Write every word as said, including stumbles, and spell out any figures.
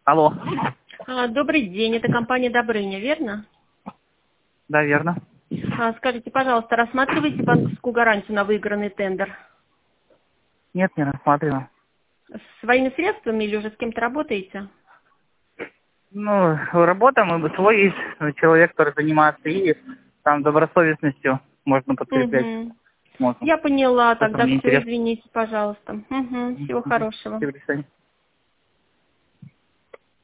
Алло. А, Добрый день, это компания Добрыня, верно? Да, верно. А, Скажите, пожалуйста, рассматриваете банковскую гарантию на выигранный тендер? Нет, не рассматриваю. С своими средствами или уже с кем-то работаете? Ну, работа, мы бы свой есть человек, который занимается, и там добросовестностью можно подкреплять. Угу. Можно. Я поняла, Поэтому тогда мне все, интересно. извините, пожалуйста. Угу. Всего Мгм. хорошего. Спасибо, до свидания.